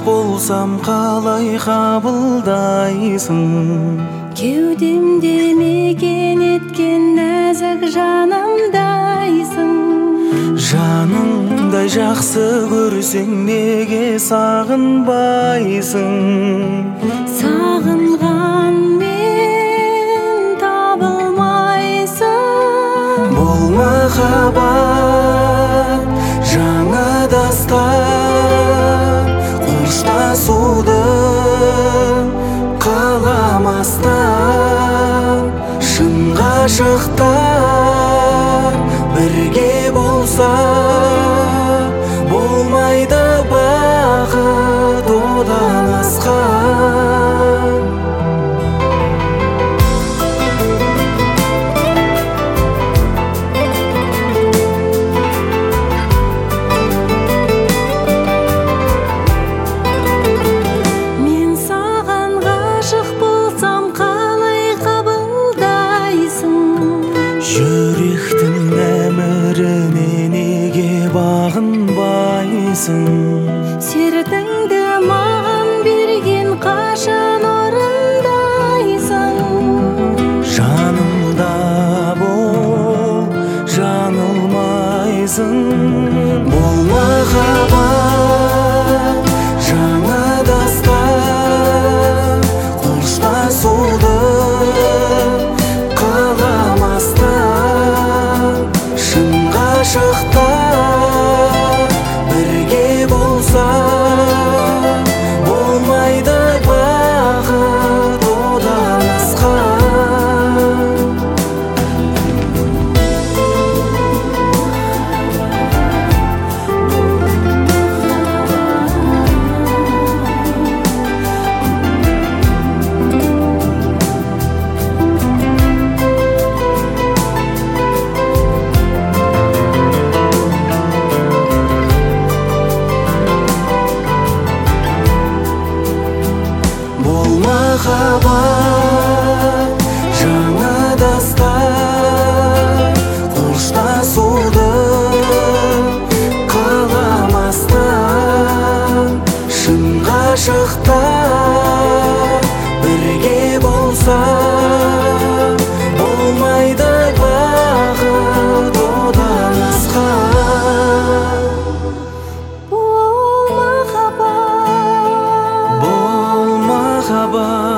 болсам қалай қабылдайсың? Кеудемде мекен еткен нәзік жанымдайсың. Жаныңдай жақсы көрсең неге сағынбайсың? Сағынғанмен табылмайсың. Бұл махаббат жаңа дастан, қоштасуды қаламастан. Шын ғашықтар бірге болса, болмайды бақыт одан асқан. Мен саған ғашық болсам қалай қабылдайсың? Жүректің әміріне неге бағынбайсың? Сертіңді маған берген қашан орындайсың? Жанымда бол, жаңылмайсың. Бұл махаббат жаңа дастан, қоштасуды қаламастан. Шын ғашықтар бірге болса, болмайды бақыт одан асқан. Бұл махаббат жаңа дастан, қоштасуды қаламастан. Шын ғашықтар бірге болса, болмайды бақыт одан асқан. Бұл махаббат Бұл махаббат